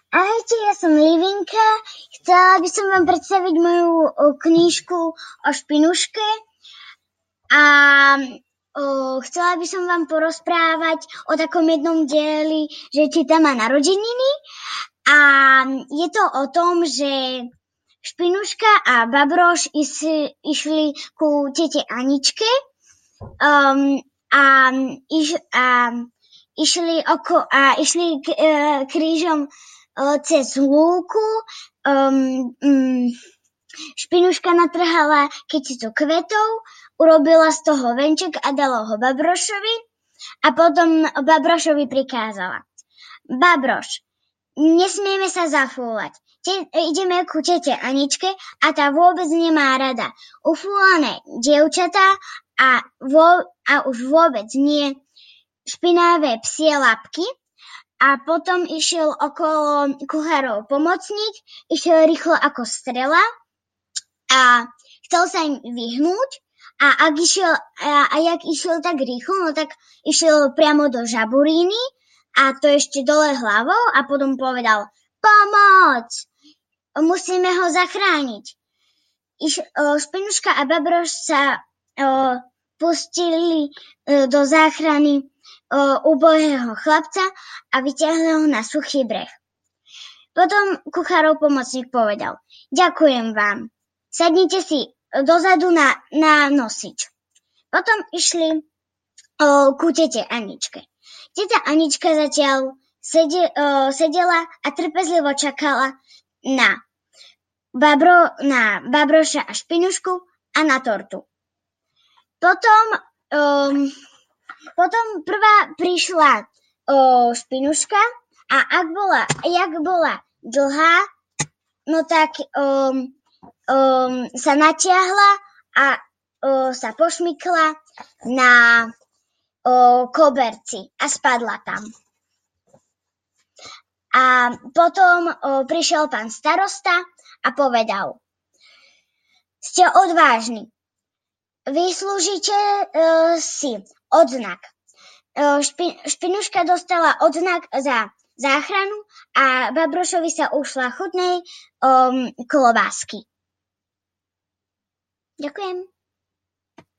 Ahojte, ja som Livinka. Chcela by som vám predstaviť moju knižku o Špinuške a chcela by som vám porozprávať o takom jednom dieli, že Čita má narodeniny a je to o tom, že Špinuška a Babroš išli ku tete Aničke išli krížom cez lúku. Špinuška natrhala kyticu kvetov, urobila z toho venček a dala ho Babrošovi a potom Babrošovi prikázala: Babroš, nesmieme sa zafúlať. Ideme ku tete Aničke a tá vôbec nemá rada ufúlané dievčatá a už vôbec nie špinavé psie labky. A potom išiel okolo kuchárov pomocník, išiel rýchlo ako strela a chcel sa im vyhnúť a jak išiel tak rýchlo, no tak išiel priamo do žaburíny a to ešte dole hlavou a potom povedal: Pomoc! Musíme ho zachrániť. Špinuška a Babroš sa pustili do záchrany ubohého chlapca a vyťahli ho na suchý breh. Potom kuchárov pomocník povedal: Ďakujem vám, sadnite si dozadu na nosič. Potom išli ku tete Aničke. Teta Anička zatiaľ sedela a trpezlivo čakala na Babroša a Špinušku a na tortu. Potom prvá prišla Špinuška a jak bola dlhá, no tak sa natiahla a sa pošmykla na koberci a spadla tam. A potom prišiel pán starosta a povedal: Ste odvážni. Vyslúžite si odznak. Špinuška dostala odznak za záchranu a Babrošovi sa ušla chutnej klobásky. Ďakujem.